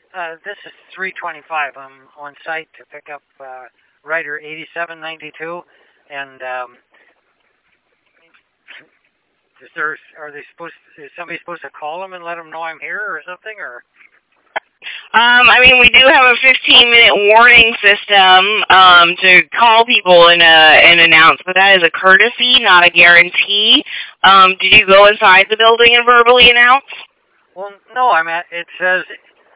This is 325. I'm on site to pick up Rider 8792, and is somebody supposed to call them and let them know I'm here or something, or? I mean, we do have a 15-minute warning system to call people and announce, but that is a courtesy, not a guarantee. Did you go inside the building and verbally announce? Well, no. It says